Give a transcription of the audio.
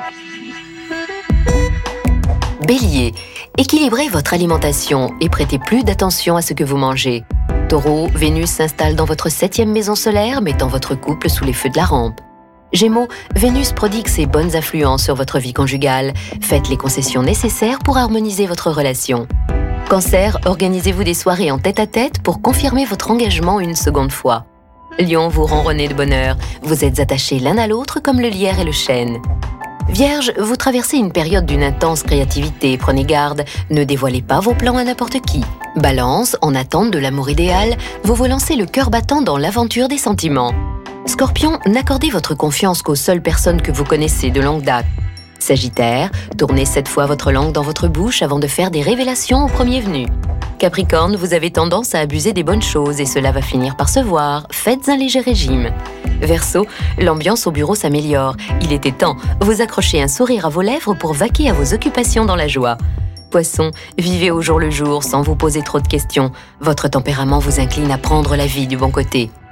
Bélier, équilibrez votre alimentation et prêtez plus d'attention à ce que vous mangez. Taureau, Vénus s'installe dans votre 7e maison solaire, mettant votre couple sous les feux de la rampe. Gémeaux, Vénus prodigue ses bonnes influences sur votre vie conjugale. Faites les concessions nécessaires pour harmoniser votre relation. Cancer, organisez-vous des soirées en tête-à-tête pour confirmer votre engagement une seconde fois. Lion, vous ronronnez de bonheur. Vous êtes attachés l'un à l'autre comme le lierre et le chêne. Vierge, vous traversez une période d'une intense créativité, prenez garde, ne dévoilez pas vos plans à n'importe qui. Balance, en attente de l'amour idéal, vous vous lancez le cœur battant dans l'aventure des sentiments. Scorpion, n'accordez votre confiance qu'aux seules personnes que vous connaissez de longue date. Sagittaire, tournez 7 fois votre langue dans votre bouche avant de faire des révélations au premier venu. Capricorne, vous avez tendance à abuser des bonnes choses et cela va finir par se voir. Faites un léger régime. Verseau, l'ambiance au bureau s'améliore. Il était temps, vous accrochez un sourire à vos lèvres pour vaquer à vos occupations dans la joie. Poisson, vivez au jour le jour sans vous poser trop de questions. Votre tempérament vous incline à prendre la vie du bon côté.